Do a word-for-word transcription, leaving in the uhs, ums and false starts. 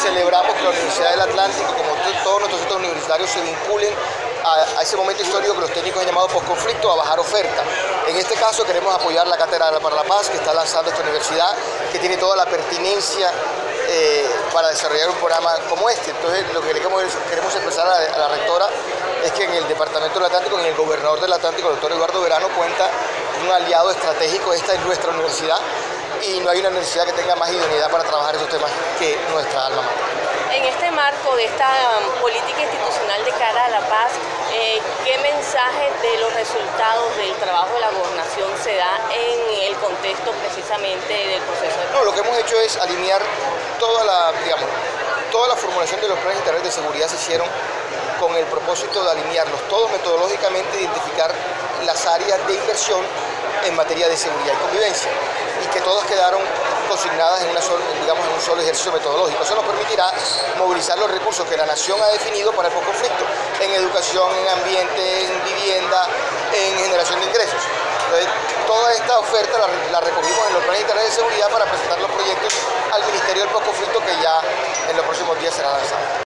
celebramos que la Universidad del Atlántico, como todos nuestros centros universitarios, se vinculen a, a ese momento histórico que los técnicos han llamado posconflicto, a bajar oferta. En este caso queremos apoyar la Cátedra para la Paz que está lanzando esta universidad, que tiene toda la pertinencia eh, para desarrollar un programa como este. Entonces lo que queremos, queremos expresar a la, a la rectora es que en el Departamento del Atlántico, en el gobernador del Atlántico, el doctor Eduardo Verano, cuenta con un aliado estratégico. Esta es nuestra universidad y no hay una universidad que tenga más idoneidad para trabajar esos temas que nuestra alma mater. En este marco de esta um, política institucional de cara a la paz, eh, ¿qué mensaje de los resultados del trabajo de la gobernación se da en el contexto precisamente del proceso de paz? No, lo que hemos hecho es alinear toda la, digamos, toda la formulación de los planes integrales de seguridad se hicieron con el propósito de alinearlos todos metodológicamente, identificar las áreas de inversión en materia de seguridad y convivencia, y que todas quedaron consignadas en, una sola, digamos, en un solo ejercicio metodológico. Eso nos permitirá movilizar los recursos que la nación ha definido para el posconflicto, en educación, en ambiente, en vivienda, en generación de ingresos. Entonces, toda esta oferta la, la recogimos en los planes integrales de seguridad para presentar los proyectos al Ministerio del Posconflicto, que ya en los próximos días será lanzado.